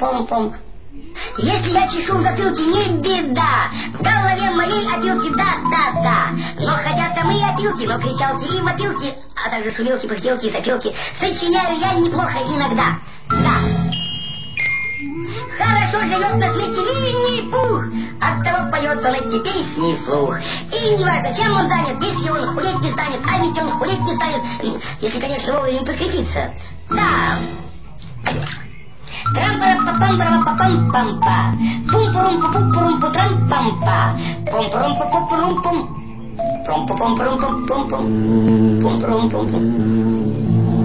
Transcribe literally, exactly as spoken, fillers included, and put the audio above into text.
Пум-пум-пум-пум. Если я чешу в затылке, не беда. В голове моей опилки, да-да-да. Но хотят там и опилки, но кричалки и вопилки, а также шумелки, пыхтелки и сопелки сочиняю я неплохо иногда. Да. Хорошо живет на свете Винни-Пух, оттого поет он эти песни вслух. И не важно, чем он занят, если он хулеть не станет, а ведь он хулеть не станет, если, конечно, вовремя не подкрепится. Да. Трам-пара-па-пам-пара-па-пам-пам-па. Пум-пурум-пу-пум-пурум-пу-трам-пам-па. Пум-пурум-пу-пу-пурум-пум. Пум-пу-пум-пурум-пум-пум-пум. Пум-пурум-пум-пум.